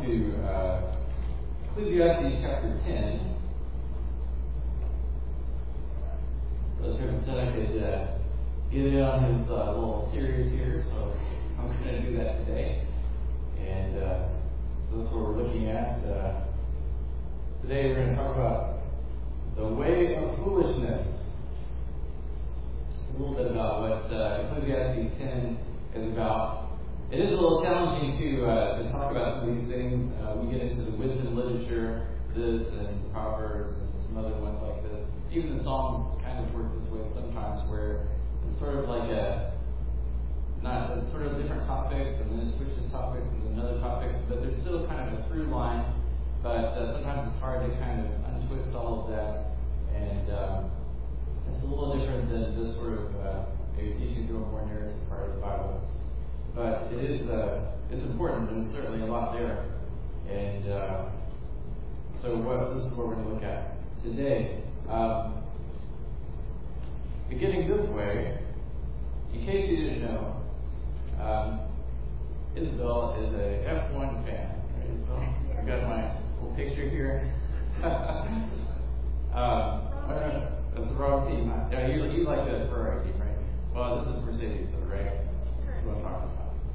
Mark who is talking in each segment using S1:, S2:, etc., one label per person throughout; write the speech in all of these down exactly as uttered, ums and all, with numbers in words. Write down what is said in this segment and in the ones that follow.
S1: to uh, Ecclesiastes chapter ten. Brother Kevin said I could uh, get in on his uh, little series here, so I'm going to do that today. And uh, so that's what we're looking at. Uh, today we're going to talk about the way of foolishness. Just a little bit about what uh, Ecclesiastes ten is about. It is a little challenging to uh, to talk about some of these things. Uh, we get into the wisdom literature, this and Proverbs and some other ones like this. Even the Psalms kind of work this way sometimes, where it's sort of like a not it's sort of different topics, and then it switches topics and another topic, but there's still kind of a through line. But uh, sometimes it's hard to kind of untwist all of that, and um, it's a little different than this sort of uh, maybe teaching through a more narrative part of the Bible. But it is uh, it's important, and there's certainly a lot there. And uh, so what this is what we're going to look at today. Um, beginning this way, in case you didn't know, um, Isabel is a F one fan. Right, Isabel? I got my little picture here. um, that's the wrong team. Yeah, you, you like the Ferrari team, right? Well, this is Mercedes, though, right? This is what I'm talking about.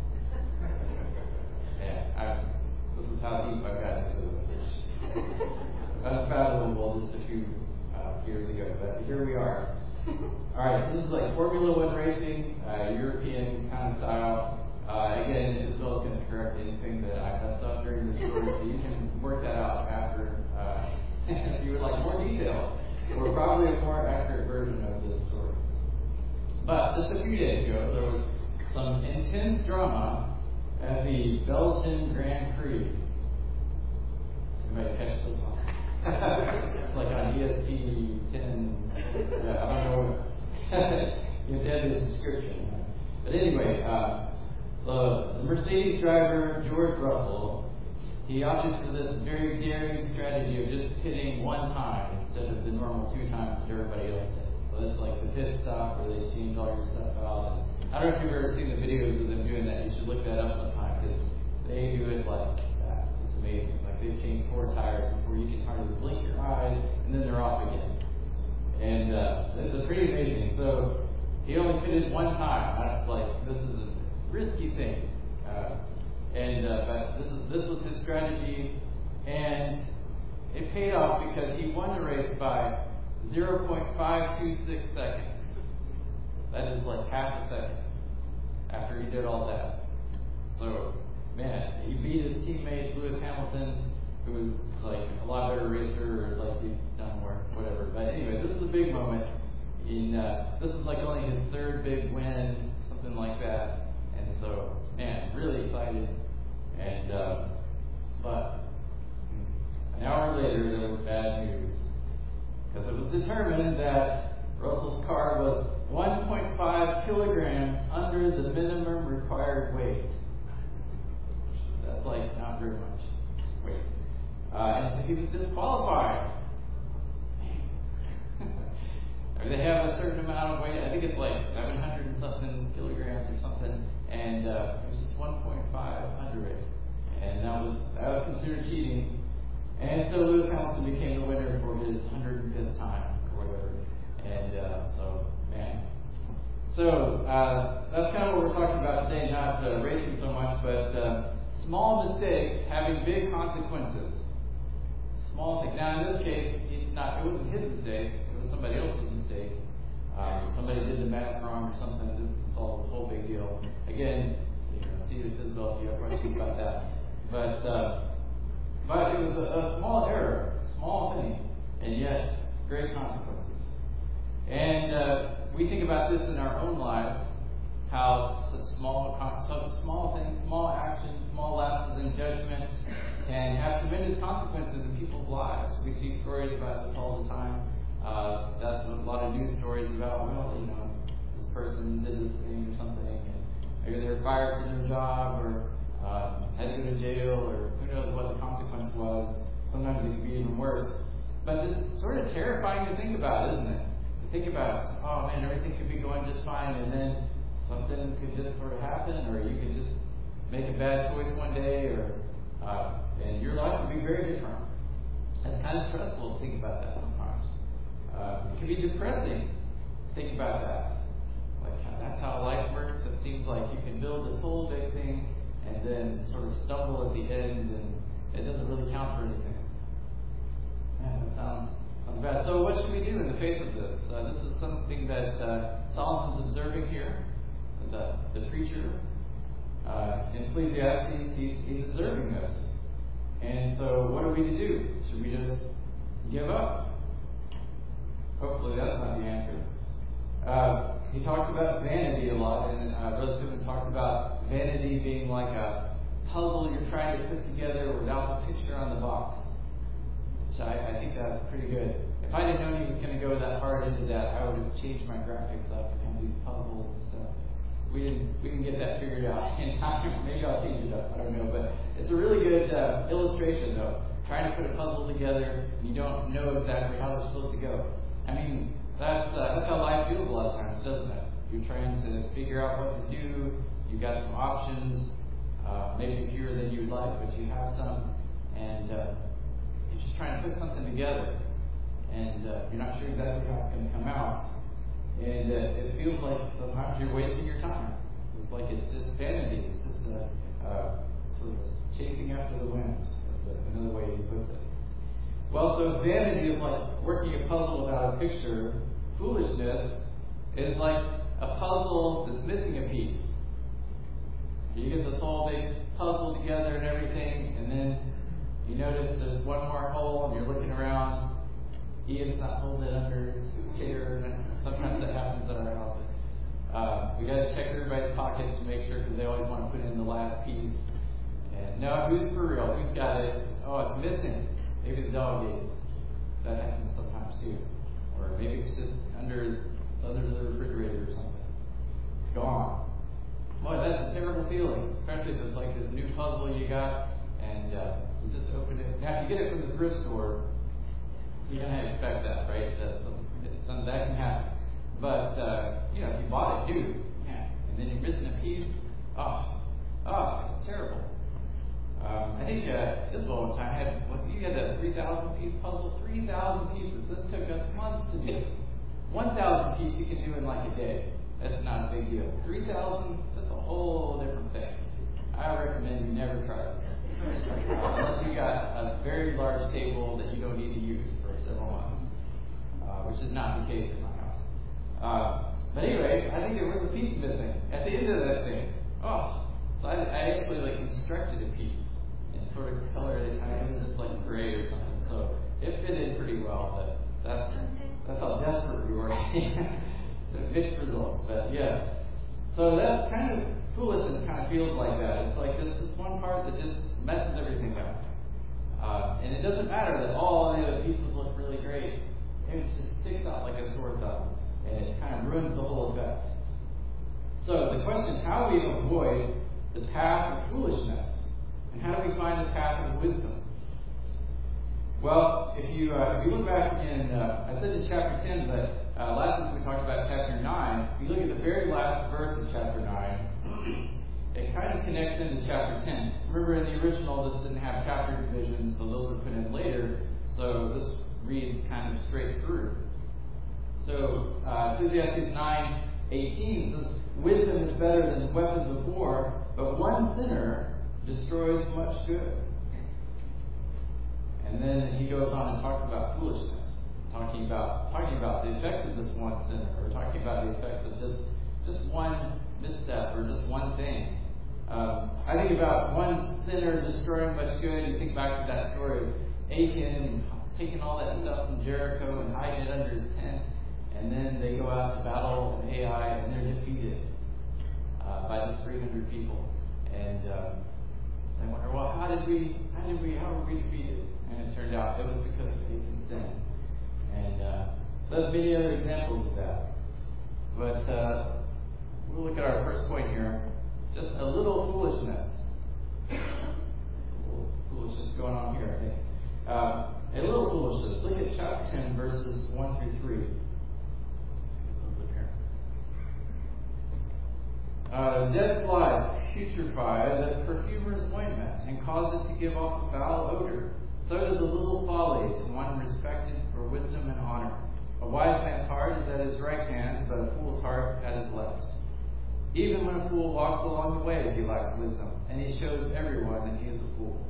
S1: Yeah, I, this is how deep I've gotten into this. Unfathomable just a few uh, years ago, but here we are. All right, so this is like Formula One racing, uh, European kind of style. Uh, again, Isabel's going to correct anything that I messed up during the story, so you can work that out after. Uh, if you would like more detail, or probably a more accurate version of this story. But just a few days ago, there was some intense drama at the Belgian Grand Prix. Anybody catch this one? It's like on E S P ten. Yeah, I don't know. You have to add the description. But anyway, uh, so the Mercedes driver, George Russell, he opted for this very daring strategy of just pitting one time instead of the normal two times that everybody else did. So that's like the pit stop where they change all your stuff out. And I don't know if you've ever seen the videos of them doing that. You should look that up sometime because they do it like that. It's amazing. Like they change four tires before you can hardly blink your eyes, and then they're off again. And uh, it's pretty amazing. So he only pitted one time. I, like this is a risky thing, uh, and uh, but this is this was his strategy, and it paid off because he won the race by zero point five two six seconds. That is like half a second after he did all that. So, man, he beat his teammate Lewis Hamilton, who was like a lot better racer, or like he's done more, whatever. But anyway, this is a big moment. In uh, this is like only his third big win, something like that. And so, man, really excited. And uh, but an hour later, there was bad news because it was determined that Russell's car was one point five kilograms under the minimum required weight. That's like not very much weight. Uh, and so he was disqualified. I mean, they have a certain amount of weight. I think it's like seven hundred and something kilograms or something. And uh, it was just one point five under it. And that was, that was considered cheating. And so Lewis Hamilton became the winner for his one hundred fifth time or whatever. And uh, so, man. So, uh, that's kind of what we're talking about today, not uh, racing so much, but uh, small mistakes having big consequences. Small things. Now, in this case, it's not, it wasn't his mistake, it was somebody else's mistake. Um, somebody did the math wrong or something, this is all this whole big deal. Again, you know, see if Isabel, if you have questions about that. But, uh, but it was a, a small error, small thing, and yet great consequences. And uh, we think about this in our own lives, how such small, such small things, small actions, small lapses in judgment can have tremendous consequences in people's lives. We see stories about this all the time. Uh, that's what a lot of news stories about. Well, you know, this person did this thing or something, and maybe they were fired from their job, or um, had to go to jail, or who knows what the consequence was. Sometimes it can be even worse. But it's sort of terrifying to think about, isn't it? To think about, oh man, everything could be going just fine, and then something could just sort of happen, or you could just make a bad choice one day, or uh, and your life would be very different. It's kind of stressful to think about that sometimes. Uh, it can be depressing to think about that. Like, that's how life works. It seems like you can build this whole big thing and then sort of stumble at the end, and it doesn't really count for anything. Man, that sounds, sounds bad. So what should we do in the face of this? Uh, this is something that uh, Solomon's observing here, the, the preacher. Uh, in Ecclesiastes, he's, he's observing this. And so what are we to do? Should we just give up? Hopefully that's not the answer. Uh, he talks about vanity a lot, and uh, Brother Pittman talks about vanity being like a puzzle you're trying to put together without the picture on the box. Which I, I think that's pretty good. If I didn't know he was going to go that hard into that, I would have changed my graphics up and have these puzzles and stuff. We didn't we didn't get that figured out in time. Maybe I'll change it up. I don't know, but it's a really good uh, illustration, though. Trying to put a puzzle together, and you don't know exactly how it's supposed to go. I mean, that's uh, that's how life feels a lot of times, doesn't it? You're trying to figure out what to do. You've got some options, uh, maybe fewer than you would like, but you have some, and uh, you're just trying to put something together, and uh, you're not sure exactly how it's going to come out. And uh, it feels like sometimes you're wasting your time. It's like it's just vanity. It's just a, uh, sort of chasing after the wind, is another way he puts it. Well, so vanity is like working a puzzle without a picture. Foolishness is like a puzzle that's missing a piece. You get this whole big puzzle together and everything, and then you notice there's one more hole, and you're looking around. Ian's not holding it under his chair. Sometimes that happens at our house. Uh, we got to check everybody's pockets to make sure, because they always want to put in the last piece. And no, who's for real? Who's got it? Oh, it's missing. Maybe the dog ate it. That happens sometimes too. Or maybe it's just under under the refrigerator or something. It's gone. Boy, that's a terrible feeling, especially if it's like this new puzzle you got, and uh, you just open it. Now, if you get it from the thrift store, you're going to expect that, right? That, some, some, that can happen. But, uh, you know, if you bought it new, man, and then you're missing a piece, oh, oh, it's terrible. Um, I think uh, Isabel one time had, well, you had a three thousand piece puzzle, three thousand pieces. This took us months to do. one thousand piece you can do in like a day. That's not a big deal. three thousand, that's a whole different thing. I recommend you never try it. Uh, unless you got a very large table that you don't need to use for several months, uh, which is not the case in my house. Uh, but anyway, I think there was a piece missing at the end of that thing. Oh, so I, I actually like constructed a piece and sort of colored it. I mean, it was just like gray or something. So it fit in pretty well. But that's that's how desperate we were. So mixed results. But yeah, so that kind of foolishness kind of feels like that. It's like this this one part that just messes everything up. Uh, and it doesn't matter that all the other pieces look really great. It just sticks out like a sore thumb, and it kind of ruins the whole effect. So the question is, how do we avoid the path of foolishness? And how do we find the path of wisdom? Well, if you uh, if you look back in, uh, I said in chapter ten, but uh, last week we talked about chapter nine. If you look at the very last verse of chapter nine, it kind of connects into chapter ten. Remember, in the original, this didn't have chapter divisions, so those were put in later. So this reads kind of straight through. So uh, Ecclesiastes nine eighteen says, "Wisdom is better than weapons of war, but one sinner destroys much good." And then he goes on and talks about foolishness, talking about talking about the effects of this one sinner, or talking about the effects of just just one misstep or just one thing. Um, I think about one sinner destroying much good. You think back to that story of Achan taking all that stuff from Jericho and hiding it under his tent, and then they go out to battle in Ai, and they're defeated uh, by just three hundred people. And um, they wonder, well, how did we, how did we, how were we defeated? And it turned out it was because of Achan's sin. And uh, there's many other examples of that. But uh, we'll look at our first point here. Just a little foolishness. A little foolishness going on here, I think. Uh, a little foolishness. Look at chapter ten, verses one through three. Let's look here. Uh, dead flies. putrefy the perfumer's ointment and cause it to give off a foul odor, so does a little folly to one respected for wisdom and honor. A wise man's heart is at his right hand, but a fool's heart at his left. Even when a fool walks along the way, he lacks wisdom, and he shows everyone that he is a fool.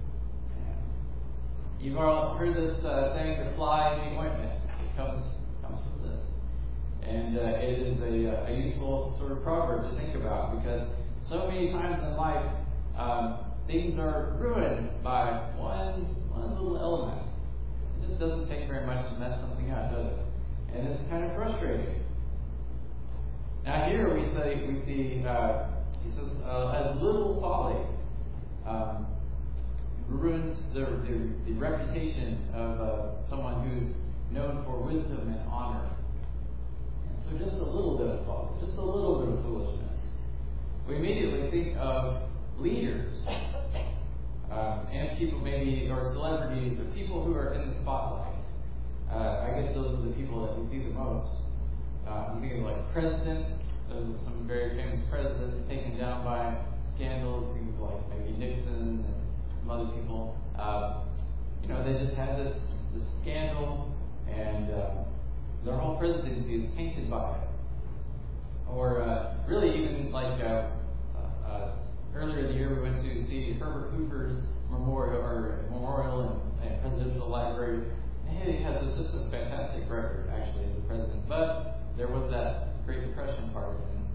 S1: You've all heard this uh, saying, the fly in the ointment. It comes comes from this. And uh, it is a, a useful sort of proverb to think about, because so many times in life, um, things are ruined by one, one little element. It just doesn't take very much to mess something up, does it? And it's kind of frustrating. Now here we say, we see, uh, he says, uh, a little folly um, ruins the, the, the reputation of uh, someone who's known for wisdom and honor. And so just a little bit of folly, just a little bit of foolishness. We immediately think of leaders um, and people maybe, or celebrities, or people who are in the spotlight. Uh, I guess those are the people that we see the most. Uh, you think of like presidents. Those are some very famous presidents taken down by scandals. Think of like maybe Nixon and some other people. Uh, you know, they just had this, this scandal, and uh, their whole presidency is tainted by it. Or uh, really even like uh, uh, earlier in the year we went to see Herbert Hoover's memorial or memorial and, and presidential library. And he has a, just a fantastic record actually as a president. But there was that Great Depression part.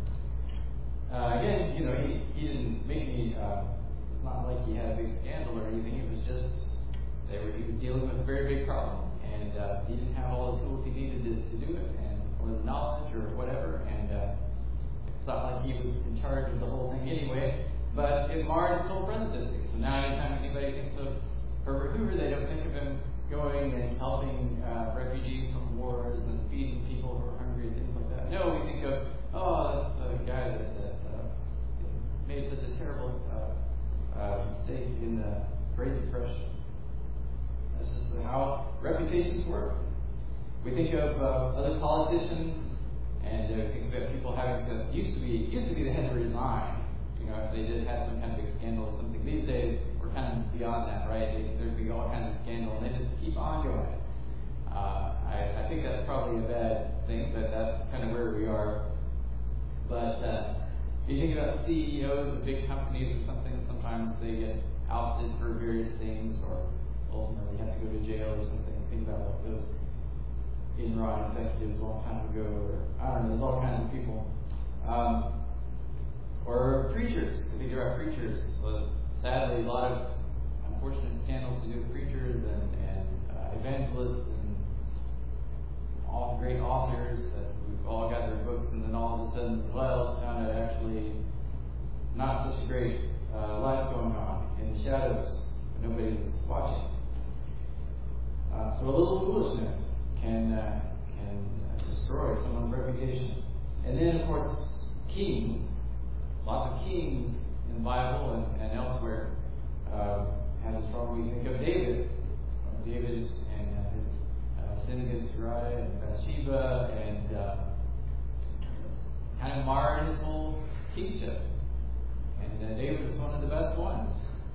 S1: And uh, again, you know, he, he didn't make me. Uh, it's not like he had a big scandal or anything. It was just they were he was dealing with a very big problem, and uh, he didn't have all the tools he needed to, to do it, and or the knowledge or whatever. And uh, it's not like he was in charge of the whole thing anyway. But it marred his whole presidency. So now, anytime anybody thinks of Herbert Hoover, they don't think of him going and helping uh, refugees from wars and feeding people who are hungry and things like that. No, we think of, oh, that's the guy that, that uh, made such a terrible uh, uh, mistake in the Great Depression. That's just how reputations work. We think of uh, other politicians, and uh, we think about people having to used to be used to be they had to resign. You know, if they did have some kind of big scandal or something. These days, we're kind of beyond that, right? They, there's be all kinds of scandal, and they just keep on going. Uh, I, I think that's probably a bad thing, but that's kind of where we are. But uh, if you think about C E Os of big companies or something, sometimes they get ousted for various things, or ultimately have to go to jail or something. Think about like those Enron executives a long time ago, or I don't know, there's all kinds of people. Um, Or preachers. If you think about preachers, well, sadly, a lot of unfortunate scandals to do with preachers and, and uh, evangelists and all great authors that we've all got their books, and then all of a sudden, well, it's kind of actually not such a great uh, life going on in the shadows, but nobody was watching. Uh, so a little foolishness can uh, can uh, destroy someone's reputation. And then, of course, kings. Lots of kings in the Bible and, and elsewhere uh, have a strong. We think of David, David and uh, his uh, sin against Uriah and Bathsheba, and uh, kind of marred his whole kingship. And uh, David was one of the best ones.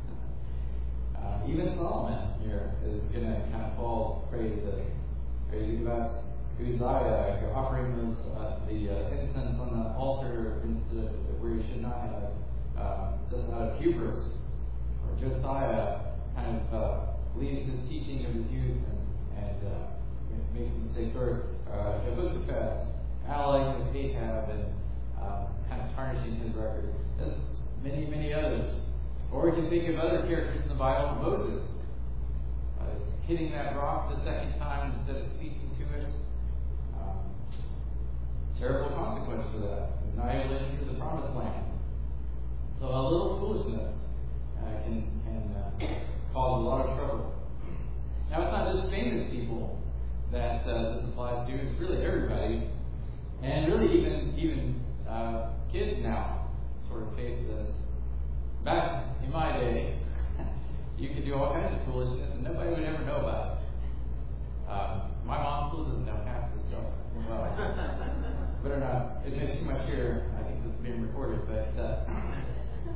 S1: Uh, even Solomon here is going to kind of fall prey to this. Or you think about Uzziah offering those, uh, the uh, incense on the altar instead, where you should not have, uh, just out of hubris. Or Josiah kind of uh, leaves his teaching of his youth and, and uh, makes mistakes. Or uh, Jehoshaphat allying with Ahab and uh, kind of tarnishing his record. There's many, many others. Or we can think of other characters in the Bible. Moses uh, hitting that rock the second time instead of speaking to it. Terrible consequence for that. He's not able to enter the promised land. So a little foolishness uh, can, can uh, cause a lot of trouble. Now, it's not just famous people that uh, this applies to. It's really everybody. And really even even uh, kids now sort of face this. Back in my day, you could do all kinds of foolishness and nobody would ever know about it. Uh, my mom still doesn't know half this stuff. Well, better not admit too much here. I think this is being recorded. But uh,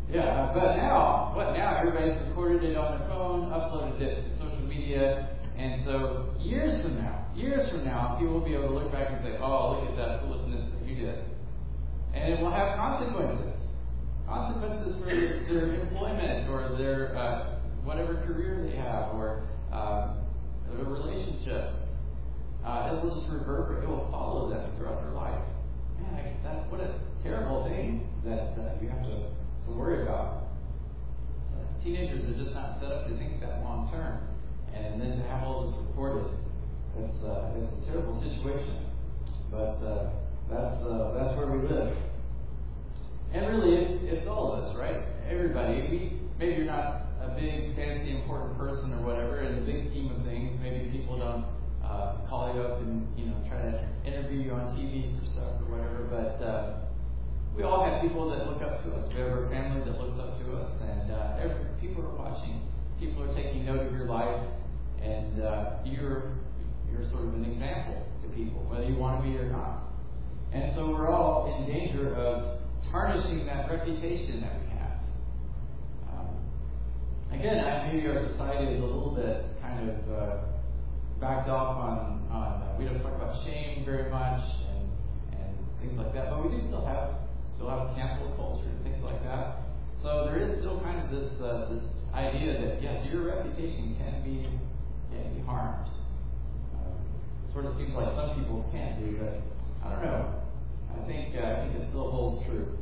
S1: Yeah, but now, what now? Everybody's recorded it on their phone, uploaded it to social media, and so years from now, years from now, people will be able to look back and say, oh, look at that foolishness that you did. And it will have consequences. Consequences for their, their employment or their uh, whatever career they have or uh, their relationships. Uh, it will just reverberate. It will follow them throughout their life. Man, that, what a terrible thing that uh, you have to to worry about. Uh, teenagers are just not set up to think that long term, and then to have all this reported, it's uh, it's a terrible situation. But uh, that's uh, that's where we live, and really, it's, it's all of us, right? Everybody. We, maybe you're not a big, fancy, important person or whatever. In the big scheme of things, maybe people don't uh, call you up and you know try to interview you on T V for stuff or whatever, but. Uh, We all have people that look up to us. We have our family that looks up to us, and uh, every, people are watching. People are taking note of your life, and uh, you're you're sort of an example to people, whether you want to be or not. And so we're all in danger of tarnishing that reputation that we have. Um, again, I maybe our society is a little bit kind of uh, backed off on on. Uh, we don't talk about shame very much and and things like that, but we do still have. Still have cancel culture and things like that. So there is still kind of this uh, this idea that yes, your reputation can be can be harmed. Um, it sort of seems like some people's can do, but I don't know. I think uh, I think it still holds true.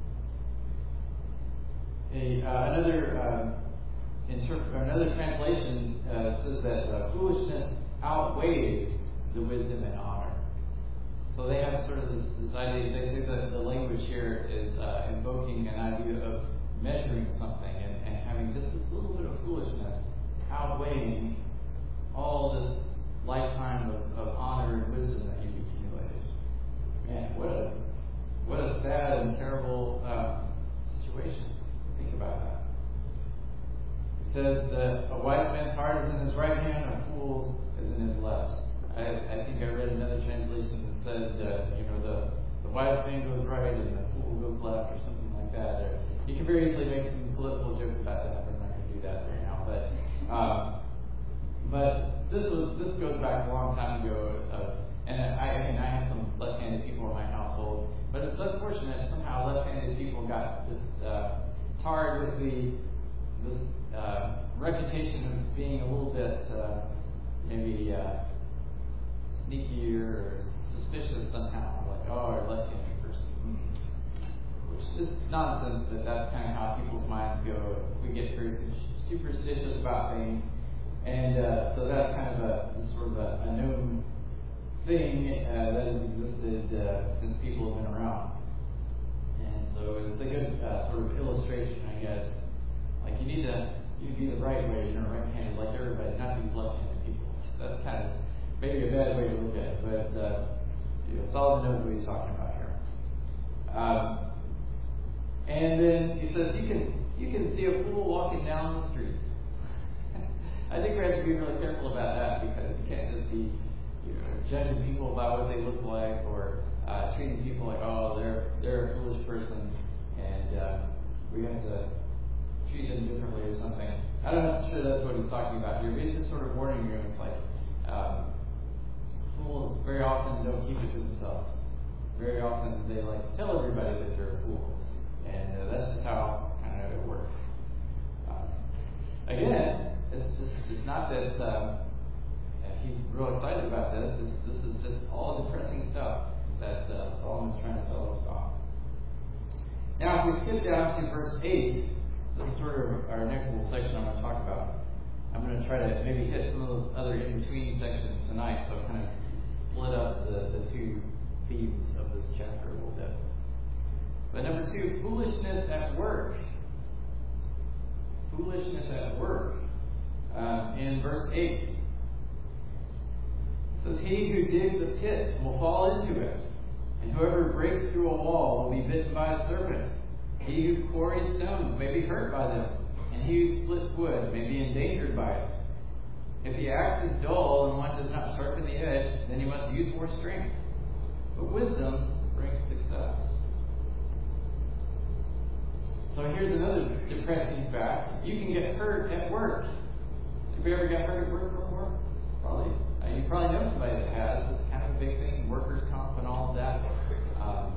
S1: A, uh, another um, interp- another translation uh, says that uh, foolishness outweighs the wisdom and honor. So they have sort of this, this idea, they think that the language here is uh, invoking an idea of measuring something and, and having just this little bit of foolishness outweighing all this lifetime of, of honor and wisdom that you've accumulated. Man, what a what a sad and terrible uh, situation. Think about that. It says that a wise man's heart is in his right hand, a fool is in his left. I, I think I read another translation that said, uh, you know, the, the wise man goes right and the fool goes left, or something like that. Or you can very easily make some political jokes about that, but I'm not going to do that right now. But um, but this was this goes back a long time ago, uh, and I, I mean I have some left-handed people in my household, but it's unfortunate somehow left-handed people got just uh, tarred with the this uh, reputation of being a little bit uh, maybe. Uh, sneaky or suspicious somehow, like, oh, our left-handed person. Mm. Which is nonsense, but that's kind of how people's minds go. We get very superstitious about things. And uh, so that's kind of a sort of a, a known thing uh, that has existed uh, since people have been around. And so it's a good uh, sort of illustration, I guess. Like, you need to you need to be the right way, you know, right-handed, like everybody, not these left-handed people. That's kind of maybe a bad way to look at it, but uh, you know, Solomon knows what he's talking about here. Um, and then he says you can you can see a fool walking down the street. I think we have to be really careful about that because you can't just be you know judging people by what they look like or uh, treating people like oh they're they're a foolish person and uh, we have to treat them differently or something. I'm not sure that's what he's talking about here, but he's just sort of warning you. It's like. Um, Fools very often don't keep it to themselves. Very often they like to tell everybody that they're a fool. And uh, that's just how kind of it works. Um, again, it's just it's not that um, he's real excited about this. It's, this is just all depressing stuff that uh, Solomon's trying to tell us about. Now, if we skip down to verse eight, this is sort of our next little section I'm going to talk about. I'm going to try to maybe hit some of those other in-between sections tonight, so kind of split up the, the two themes of this chapter a little bit. But number two, foolishness at work. Foolishness at work. Um, in verse eight, it says, he who digs a pit will fall into it, and whoever breaks through a wall will be bitten by a serpent. He who quarries stones may be hurt by them, and he who splits wood may be endangered by it. If the axe is dull and one does not sharpen the edge, then he must use more strength. But wisdom brings success. So here's another depressing fact. You can get hurt at work. Have you ever got hurt at work before? Probably. Uh, you probably know somebody that has. It's kind of a big thing, workers' comp and all of that. Um,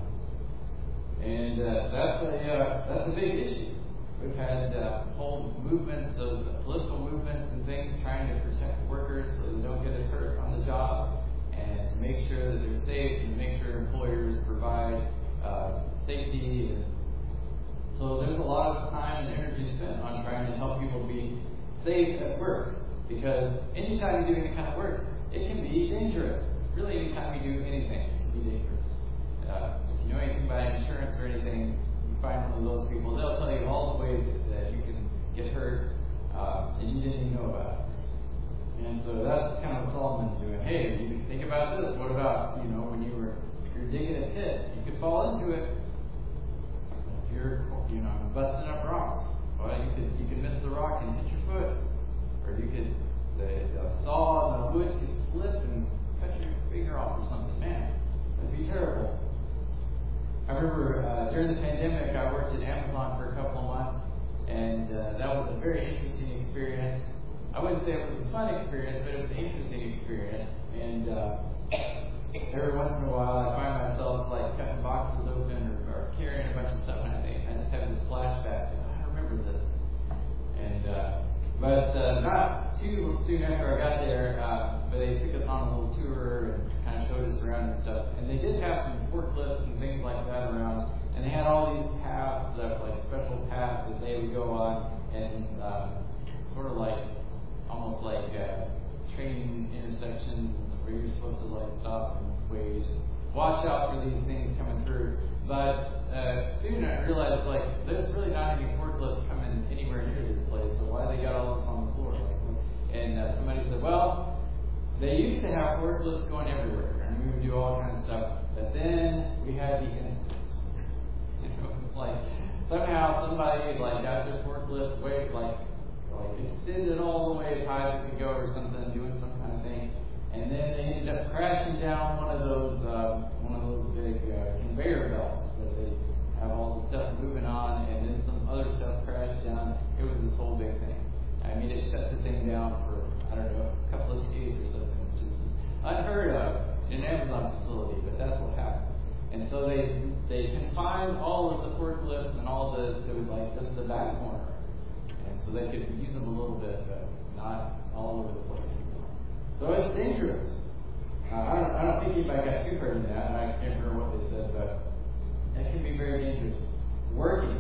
S1: and uh, that's a uh, that's a big issue. We've had uh, whole movements of uh, political movements and things trying to protect workers so they don't get as hurt on the job, and to make sure that they're safe and make sure employers provide uh, safety. And so there's a lot of time and energy spent on trying to help people be safe at work, because anytime you do any kind of work, it can be dangerous. Really, anytime you do anything, it can be dangerous. Uh, if you know anything about insurance or anything, you find one of those people, they'll tell you all the ways that, that you can get hurt uh, and you didn't even know about it. And so that's kind of what Solomon's doing. Hey, you can think about this. What about, you know, when you were you're digging a pit, you could fall into it. If you're, you know, busting up rocks, well, you could you could miss the rock and hit your foot, or you could the, the saw and the wood could slip and cut your finger off or something. Man, that'd be terrible. I remember uh, during the pandemic, I worked at Amazon for a couple of months, and uh, that was a very interesting experience. I wouldn't say it was a fun experience, but it was an interesting experience. And uh, every once in a while, I find myself like cutting boxes open or, or carrying a bunch of stuff, and I think I just have this flashback. I remember this. And uh, but uh, not too soon after I got there, uh, but they took us on a little tour and kind of showed us around and stuff. And they did have some forklifts and things like that around, and they had all these paths, that like special paths that they would go on, and uh, sort of like almost like uh, train intersections where you're supposed to like stop and wait and watch out for these things coming through. But uh, soon I realized like there's really not any forklifts coming anywhere near this place, so why they got all this on the floor? Like, and uh, somebody said, well, they used to have forklifts going everywhere, and we would do all kinds of stuff. But then we had the incidents. You know, like somehow somebody like got their forklift way like like extended all the way as high as it could go or something, doing some kind of thing, and then they ended up crashing down one of those uh, one of those big uh, conveyor belts that they have all the stuff moving on, and then some other stuff crashed down. It was this whole big thing. I mean, it shut the thing down for I don't know a couple of days or something, which is unheard of in an Amazon facility, but that's what happened. And so they they confined all of the forklifts and all the to like just the back corner. So they could use them a little bit, but not all over the place. So it's dangerous. Uh, I don't I don't think anybody got too hurt in that, and I can't remember what they said, but it can be very dangerous. Working.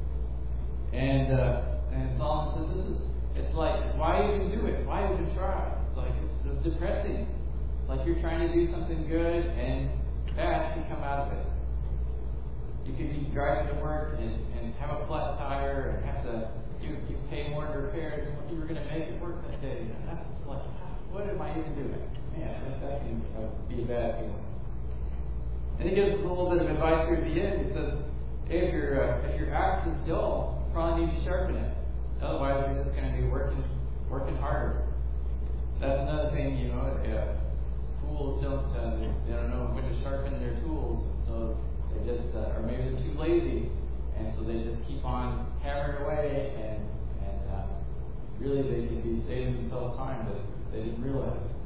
S1: And uh, and Solomon says this is it's like, why even do it? Why even try? It's like it's, it's depressing. It's like you're trying to do something good and bad can come out of it. You could be driving to work and, and have a flat tire and have to You, you pay more in repairs than what you were going to make at work that day. And that's just like, what am I even doing? Man, that, that can uh, be a bad feeling. And he gives us a little bit of advice here at the end. He says, hey, if your uh, if your axe is dull, you probably need to sharpen it. Otherwise, you're just going to be working working harder. That's another thing, you know. Uh, fools don't uh, they, they don't know when to sharpen their tools, so they just uh, or maybe they're too lazy. And so they just keep on hammering away, and, and uh, really they could be saving themselves time, but they didn't realize it.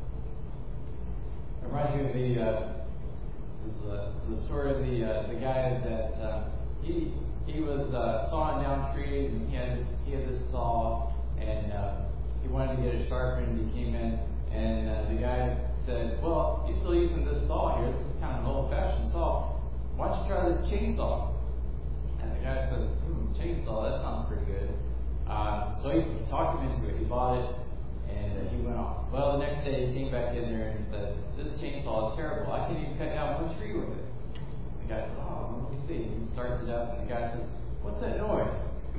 S1: It reminds me of the uh, this, uh, the story of the uh, the guy that uh, he he was uh, sawing down trees, and he had he had this saw, and uh, he wanted to get it sharpened. And he came in, and uh, the guy said, "Well, you're still using this saw here. This is kind of an old-fashioned saw. Why don't you try this chainsaw?" And the guy said, hmm, chainsaw, that sounds pretty good. Uh, so he talked him into it. He bought it, and uh, he went off. Well, the next day he came back in there and said, this chainsaw is terrible. I can't even cut down one tree with it. The guy said, oh, let me see. He starts it up, and the guy says, what's that noise?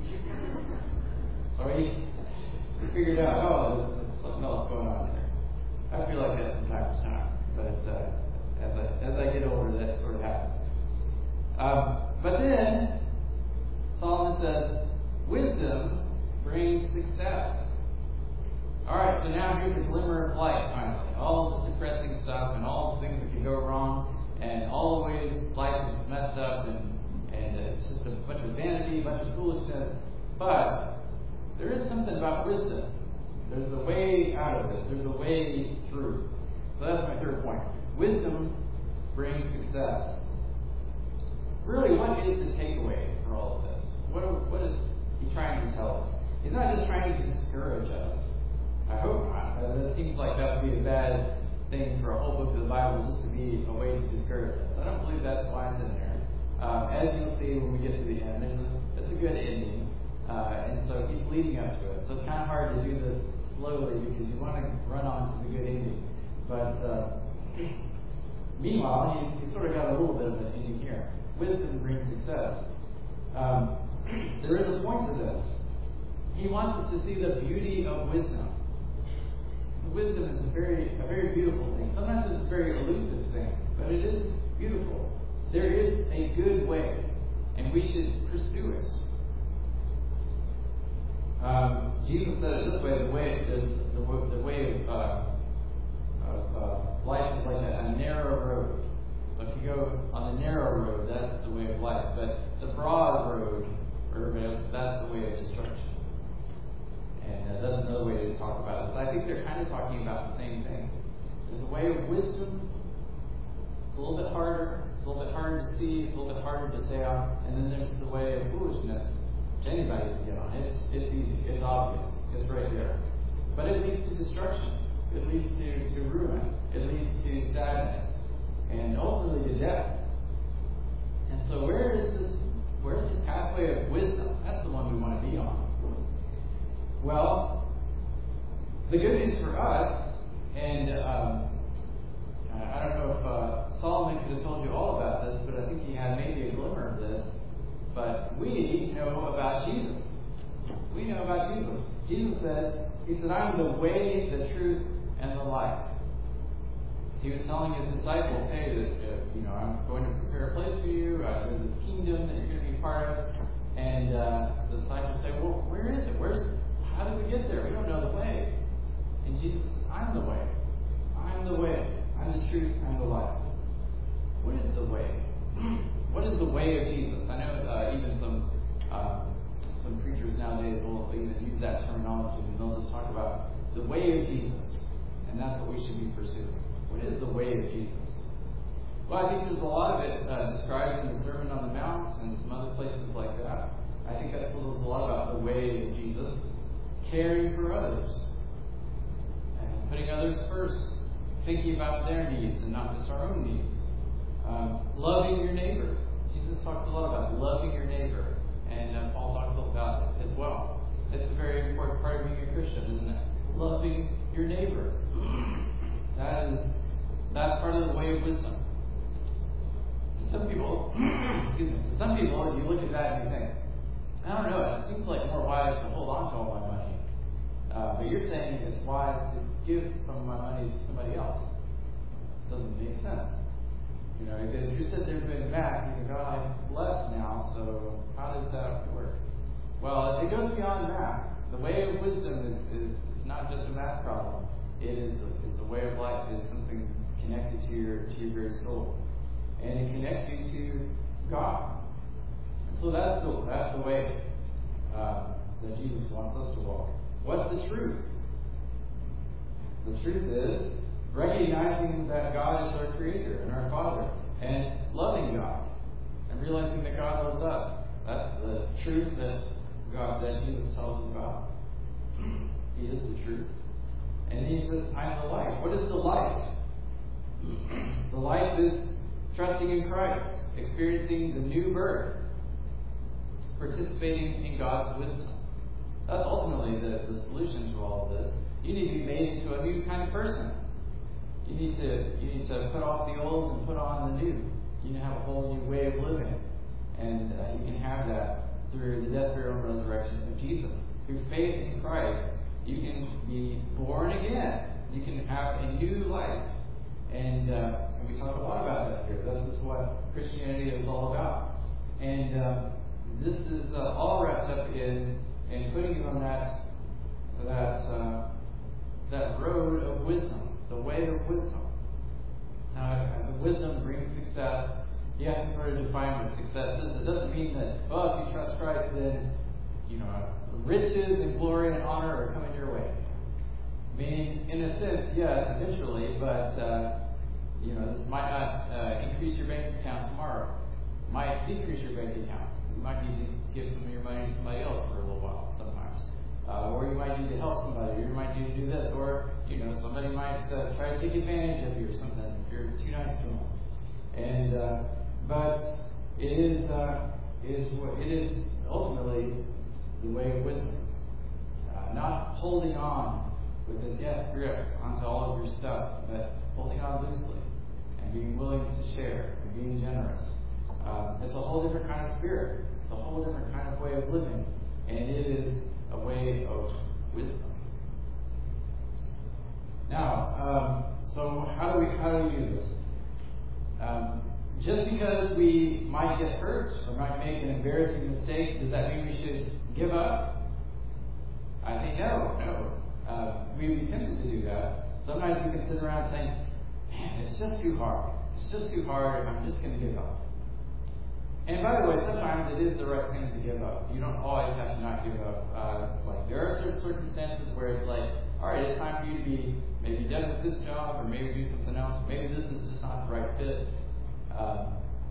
S1: So he, he figured out, oh, there's something else going on there. I feel like that from time to time. But uh, as, I, as I get older, that sort of happens. Um, but then, Solomon says, wisdom brings success. All right, so now here's a glimmer of light, finally. All this depressing stuff and all the things that can go wrong and all the ways life is messed up and, and it's it's just a bunch of vanity, a bunch of foolishness. But there is something about wisdom. There's a way out of this. There's a way through. So that's my third point. Wisdom brings success. Really, what is the takeaway for all of this? What, what is he trying to tell us? He's not just trying to discourage us. I hope not. It seems like that would be a bad thing for a whole book of the Bible just to be a way to discourage us. I don't believe that's why it's in there. Um, as you'll see when we get to the end, there's a, it's a good ending. Uh, and so he's leading up to it. So it's kind of hard to do this slowly because you want to run on to the good ending. But uh, meanwhile, he's, he's sort of got a little bit of an ending here. Wisdom brings success. Um, there is a point to this. He wants us to see the beauty of wisdom. Wisdom is a very, a very beautiful thing. Sometimes it's a very elusive thing, but it is beautiful. There is a good way, and we should pursue it. Um, Jesus said it this way: the way is the, the way of, uh, of uh, life is like a, a narrow road. So if you go on the narrow road, that's the way of life. But the broad road, for everybody else, that's the way of destruction. And uh, that's another way to talk about it. So I think they're kind of talking about the same thing. There's a way of wisdom. It's a little bit harder. It's a little bit harder to see. It's a little bit harder to stay on. And then there's the way of foolishness, which anybody can get on. It's it's easy. It's obvious. It's right there. But it leads to destruction. It leads to, to ruin. It leads to sadness. And ultimately to death. And so where is this? Where's this pathway of wisdom? That's the one we want to be on. Well, the good news for us, and um, I don't know if uh, Solomon could have told you all about this, but I think he had maybe a glimmer of this. But we know about Jesus. We know about Jesus. Jesus says, he said, I'm the way, the truth, and the life. He was telling his disciples, hey, that, uh, you know, I'm going to prepare a place for you. Uh, there's this kingdom that you're going to be part of. And uh, the disciples say, well, where is it? Where's How do we get there? We don't know the way. And Jesus says, I'm the way. I'm the way. I'm the truth. I'm the life. What is the way? What is the way of Jesus? I know uh, even some uh, some preachers nowadays will even use that terminology, and they'll just talk about the way of Jesus. And that's what we should be pursuing. What is the way of Jesus? Well, I think there's a lot of it uh, described in the Sermon on the Mount and some other places like that. I think that tells us a lot about the way of Jesus. Caring for others, and putting others first, thinking about their needs and not just our own needs. Um, loving your neighbor. Jesus talked a lot about loving your neighbor, and uh, Paul talks about it as well. It's a very important part of being a Christian, isn't it? Loving your neighbor. That is, that's part of the way of wisdom. To some people, excuse me, to some people, you look at that and you think, I don't know, it seems like more wise to hold on to all my money. Uh, but you're saying it's wise to give some of my money to somebody else. It doesn't make sense. You know, if you're sitting there doing math, you think, oh, I've left now, so how does that work? Well, it goes beyond math. The way of wisdom is, is, is not just a math problem. It is a, it's a way of life. It's something connected to your to your very soul. And it connects you to God. So that's the, that's the way uh, that Jesus wants us to walk. What's the truth? The truth is recognizing that God is our Creator and our Father, and loving God, and realizing that God loves us. That's the truth that God, that Jesus tells us about. He is the truth. And he says, I'm the life. What is the life? The life is trusting in Christ, experiencing the new birth, participating in God's wisdom. That's ultimately the, the solution to all of this. You need to be made into a new kind of person. You need to you need to put off the old and put on the new. You need to have a whole new way of living. And uh, you can have that through the death, burial, and resurrection of Jesus. Through faith in Christ, you can be born again. You can have a new life. And, uh, and we talk a lot about that here. This is what Christianity is all about. And uh, this is uh, all wrapped up in, in putting you on that that uh, that road of wisdom, the way of wisdom. Now, as wisdom brings success, you have to sort of define what success is. It doesn't mean that, well, if you trust Christ, then, you know, riches and glory and honor are coming your way. I mean, in a sense, yes, eventually, but, uh, you know, this might not uh, increase your bank account tomorrow. It might decrease your bank account. You might need to give some of your money to somebody else for a little while sometimes. Uh, or you might need to help somebody, or you might need to do this, or, you know, somebody might uh, try to take advantage of you or something if you're too nice to them. And, uh, but it is, uh, it is, it is ultimately the way of wisdom. Uh, not holding on with a death grip onto all of your stuff, but holding on loosely and being willing to share and being generous. Uh, it's a whole different kind of spirit. It's a whole different kind of way of living. And it is a way of wisdom. Now, um, so how do we how do we do this? Um, just because we might get hurt or might make an embarrassing mistake, does that mean we should give up? I think no, no. Uh, we'd be tempted to do that. Sometimes we can sit around saying, man, it's just too hard. It's just too hard. I'm just going to give up. And by the way, sometimes it is the right thing to give up. You don't always have to not give up. Uh, like there are certain circumstances where it's like, all right, it's time for you to be maybe done with this job, or maybe do something else. Maybe this is just not the right fit. Um,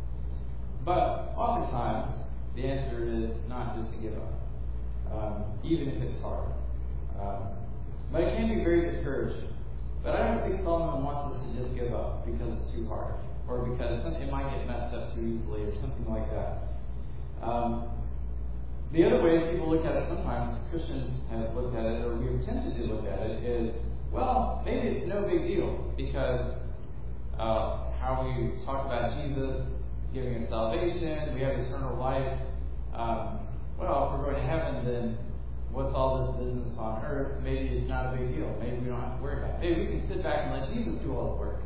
S1: but oftentimes, the answer is not just to give up, um, even if it's hard. Um, but it can be very discouraging. But I don't think Solomon wants us to just give up because it's too hard, or because it might get messed up too easily, or something like that. Um, the other way people look at it, sometimes Christians have looked at it, or we're tempted to look at it, is, well, maybe it's no big deal, because uh, how we talk about Jesus giving us salvation, we have eternal life. Um, well, if we're going to heaven, then what's all this business on earth? Maybe it's not a big deal. Maybe we don't have to worry about it. Maybe we can sit back and let Jesus do all the work.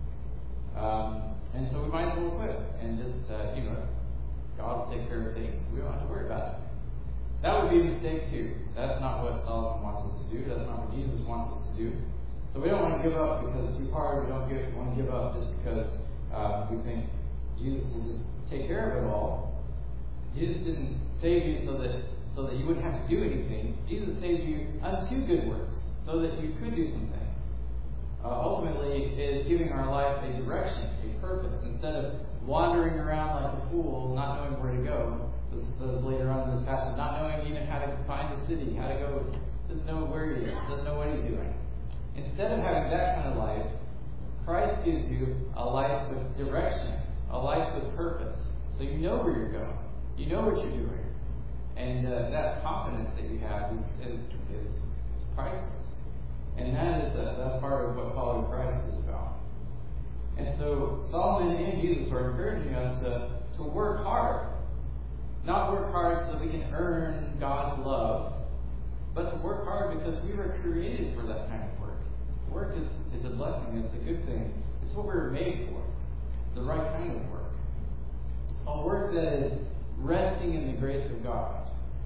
S1: Um, and so we might as well quit and just, uh, you know, God will take care of things. We don't have to worry about it. That would be a mistake too. That's not what Solomon wants us to do. That's not what Jesus wants us to do. So we don't want to give up because it's too hard. We don't give, want to give up just because uh, we think Jesus will just take care of it all. Jesus didn't save you so that so that you wouldn't have to do anything. Jesus saved you unto good works, so that you could do some things. Uh, ultimately, it is giving our life a direction, a purpose, instead of wandering around like a fool, not knowing where to go. This is later on in this passage, not knowing even how to find the city, how to go, doesn't know where he is, doesn't know what he's doing. Instead of having that kind of life, Christ gives you a life with direction, a life with purpose. So you know where you're going. You know what you're doing. And uh, that confidence that you have is, is, is priceless. And that is the, that's part of what following Christ is about. And so Solomon and Jesus are encouraging us to, to work hard. Not work hard so that we can earn God's love, but to work hard because we were created for that kind of work. Work is, is a blessing. It's a good thing. It's what we were made for. The right kind of work. A work that is resting in the grace of God.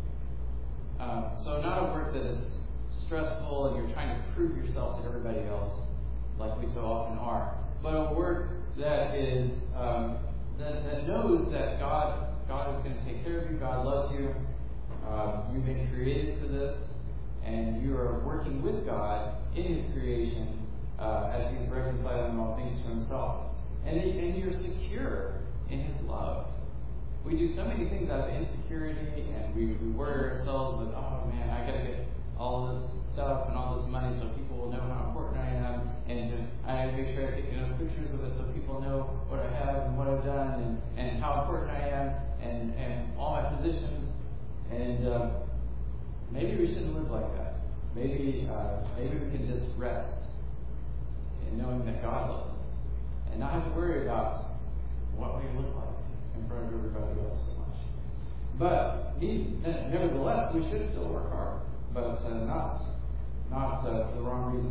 S1: Um, so not a work that is stressful and you're trying to prove yourself to everybody else like we so often are, but a work that is um, that, that knows that God God is going to take care of you. God loves you. Uh, you've been created for this, and you are working with God in His creation uh, as He's reconciling all things to Himself, and and you're secure in His love. We do so many things out of insecurity, and we, we worry ourselves with, oh man, I gotta get all this stuff and all this money so people will know how important I am, and to, I make sure I take enough pictures of it so people know what I have and what I've done, and, and how important I am, and, and all my positions. And uh, maybe we shouldn't live like that. Maybe uh, maybe we can just rest in knowing that God loves us, and not have to worry about what we look like in front of everybody else so much. But nevertheless, we should still work hard, but uh, not not uh, for the wrong reason.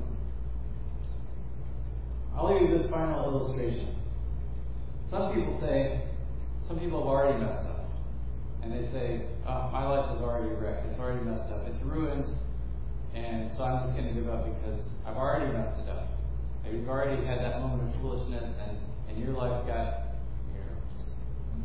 S1: I'll leave you this final illustration. Some people say, some people have already messed up, and they say, oh, my life is already wrecked, it's already messed up, it's ruined, and so I'm just going to give up because I've already messed it up. Maybe you've already had that moment of foolishness, and, and your life got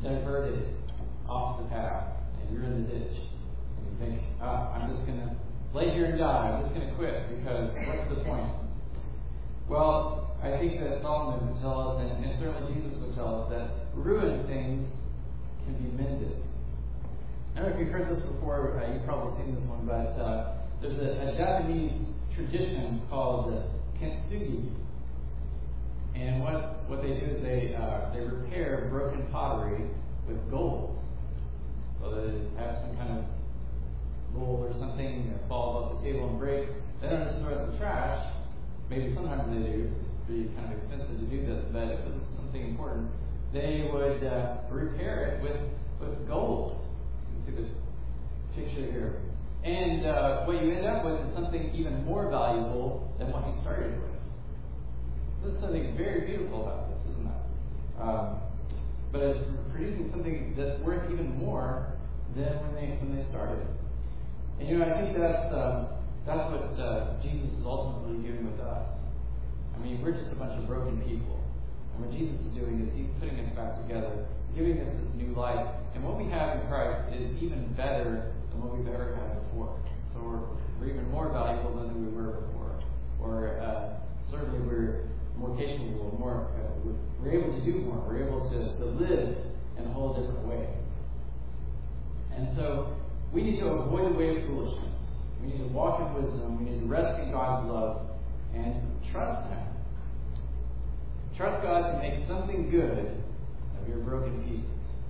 S1: diverted off the path, and you're in the ditch, and you think, ah, I'm just going to lay here and die. I'm just going to quit because what's the point? Well, I think that Solomon would tell us, and, and certainly Jesus would tell us, that ruined things can be mended. I don't know if you've heard this before. Uh, you've probably seen this one, but uh, there's a, a Japanese tradition called uh, kintsugi. And what, what they do is they uh, they repair broken pottery with gold. So they have some kind of gold or something that falls off the table and breaks. They don't just throw it in the trash. Maybe sometimes they do. It's pretty kind of expensive to do this, but if it was something important, they would uh, repair it with, with gold. You can see the picture here. And uh, what you end up with is something even more valuable than what you started with. There's something very beautiful about this, isn't it? Um, but it's producing something that's worth even more than when they when they started. And you know, I think that's um, that's what uh, Jesus is ultimately doing with us. I mean, we're just a bunch of broken people, and what Jesus is doing is He's putting us back together, giving us this new life. And what we have in Christ is even better than what we've ever had before. So we're, we're even more valuable than we were before, or uh, certainly we're more capable, more uh, we're able to do more. We're able to, to live in a whole different way. And so we need to avoid the way of foolishness. We need to walk in wisdom. We need to rest in God's love and trust Him. Trust God to make something good of your broken pieces.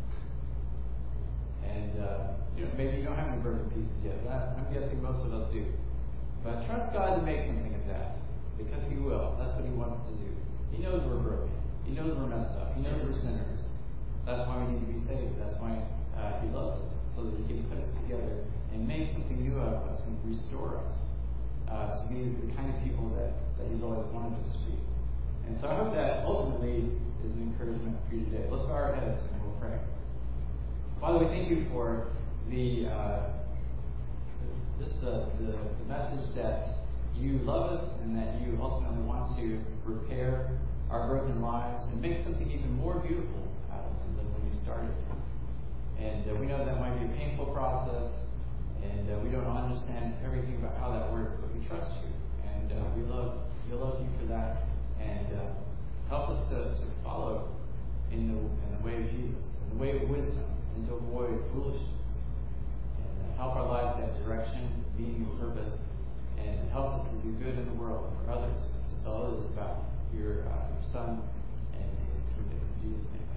S1: And uh, you know, maybe you don't have any broken pieces yet. But I'm guessing most of us do. But trust God to make something of that. Because He will. That's what He wants to do. He knows we're broken. He knows we're messed up. He knows we're sinners. That's why we need to be saved. That's why uh, He loves us. So that He can put us together and make something new out of us and restore us uh, to be the kind of people that, that He's always wanted us to be. And so I hope that ultimately is an encouragement for you today. Let's bow our heads and we'll pray. Father, we thank You for the uh, just the, the, the message that You love us and that You ultimately want to repair our broken lives and make something even more beautiful out of them than when You started. And uh, we know that might be a painful process, and uh, we don't understand everything about how that works, but we trust You, and uh, we love we love You for that. And uh, help us to, to follow in the in the way of Jesus, in the way of wisdom, and to avoid foolishness, and uh, help our lives to have direction, meaning, and purpose. And help us to do good in the world for others, to tell others about Your, uh, your Son and His kingdom. In Jesus' name.